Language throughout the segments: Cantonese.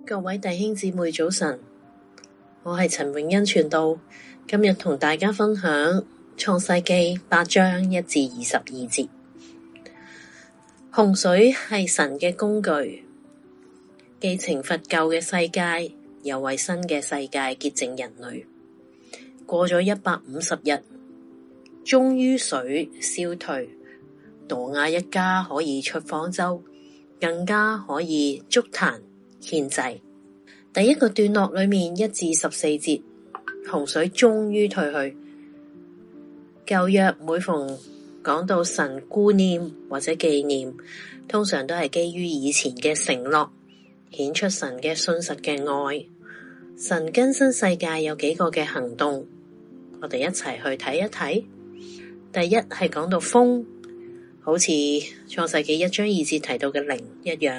各位弟兄姊妹早晨，我係陳永恩傳道，今日同大家分享創世記8章1至22節。洪水係神嘅工具，既懲罰舊嘅世界，又為新嘅世界潔淨人類。過咗150日，終於水消退，挪亞一家可以出方舟，更加可以築壇獻祭。第一個段落裏面1至14節，洪水終於退去。舊約每逢講到神顧念或者紀念，通常都係基於以前嘅承諾，顯出神嘅信實嘅愛。神更新世界有幾個嘅行動，我哋一齊去睇一睇。第一係講到風，好似創世記1章2節提到嘅靈一樣，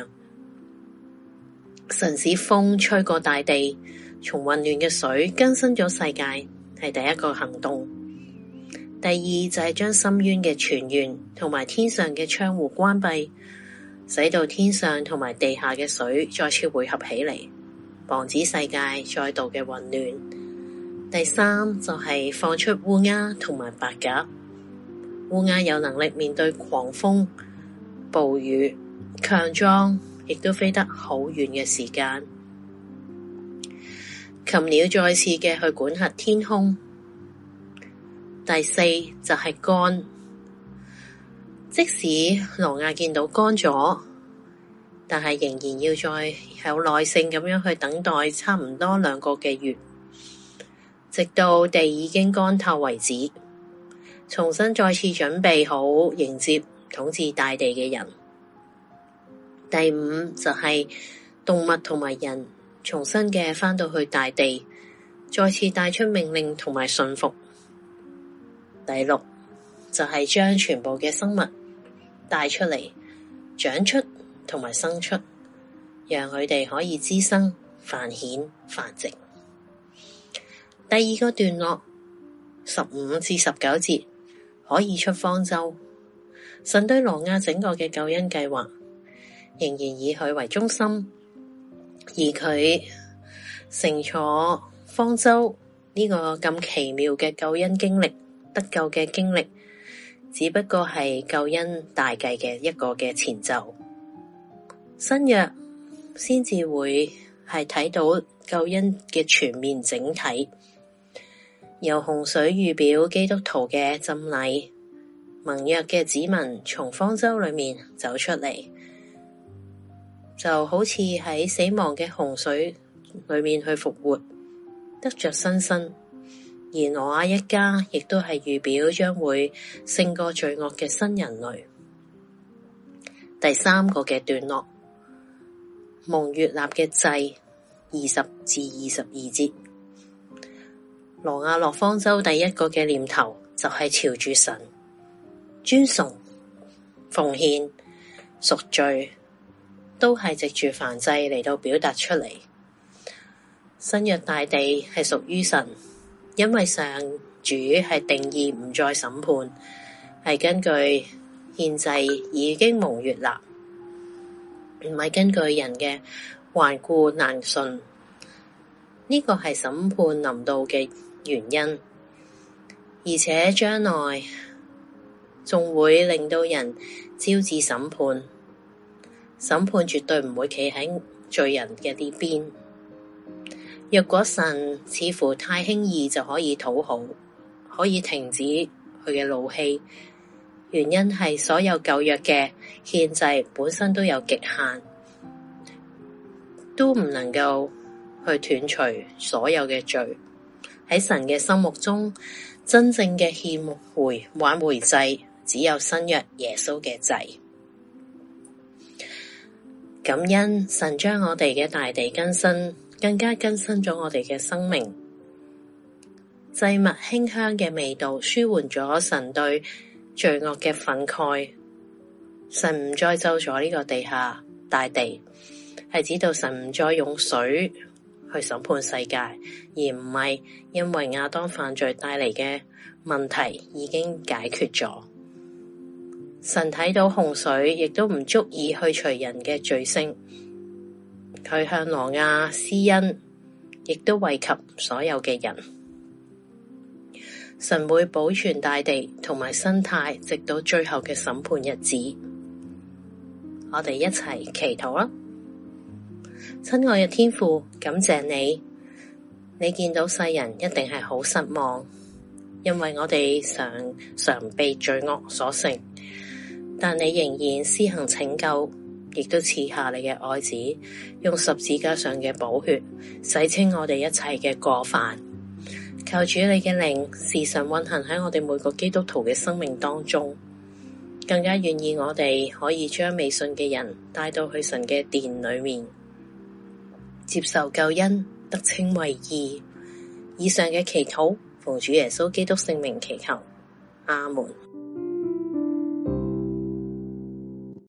神使風吹過大地，從混亂嘅水更新咗世界，係第一個行動。第二就係將深淵嘅泉源同埋天上嘅窗戶關閉，使到天上同埋地下嘅水再次匯合起嚟，防止世界再度嘅混亂。第三就係放出烏鴉同埋白鴿，烏鴉有能力面對狂風、暴雨、強壯，亦都飛得好遠嘅時間。禽鳥再次嘅去管轄天空。第四就係乾，即使挪亞見到乾咗，但係仍然要再有耐性咁樣去等待差唔多2個嘅月，直到地已經乾透為止，重新再次準備好迎接統治大地嘅人。第五就係動物同埋人重新嘅返到去大地，再次帶出命令同埋順服。第六就係將全部嘅生物帶出嚟，長出同埋生出，讓佢哋可以滋生、繁衍、繁殖。第二個段落15至19節，可以出方舟。神對挪亞整個嘅救恩計劃仍然以佢為中心，而佢乘坐方舟呢個咁奇妙嘅救恩經歷、得救嘅經歷，只不過係救恩大計嘅一個嘅前奏。新約先至會係睇到救恩嘅全面整體，由洪水預表基督徒嘅浸禮，盟約嘅子民從方舟裏面走出嚟，就好似喺死亡嘅洪水裏面去復活，得着新生。而挪亞一家亦都係預表將會勝過罪惡嘅新人類。第三個嘅段落，蒙悅納嘅祭20至22節。挪亞落方舟第一個嘅念頭就係朝住神尊崇、奉獻、贖罪，都係藉住燔祭嚟到表達出嚟。新約大地係屬於神，因為上主係定義唔再審判，係根據獻祭已經蒙悅納，唔係根據人嘅頑固難信。呢個係審判臨到嘅原因，而且將來仲會令到人招致審判。審判絕對唔會企喺罪人嘅呢邊。若果神似乎太輕易就可以討好，可以停止佢嘅怒氣，原因係所有舊約嘅獻祭本身都有極限，都唔能夠去斷除所有嘅罪。喺神嘅心目中，真正嘅挽回祭只有新約耶穌嘅祭。感恩神將我哋嘅大地更新，更加更新咗我哋嘅生命。祭物馨香嘅味道舒緩咗神對罪惡嘅憤慨。神唔再咒咗呢個地下大地，係指到神唔再用水去審判世界，而唔係因為亞當犯罪帶嚟嘅問題已經解決咗。神睇到洪水亦都唔足以去除人嘅罪性， 佢向挪亞施恩，亦都惠及所有嘅人。神會保存大地同埋生態，直到最後嘅審判日子。我哋一齊祈禱啦。親愛嘅天父，感謝你，你見到世人一定係好失望，因為我哋常被罪惡所勝，但你仍然施行拯救，亦都賜下你嘅愛子，用十字架上嘅寶血洗清我哋一切嘅過犯。求主你嘅靈時常運行喺我哋每個基督徒嘅生命當中，更加願意我哋可以將未信嘅人帶到去神嘅殿裏面，接受救恩，得稱為義。以上嘅祈禱奉主耶穌基督聖名祈求，阿門。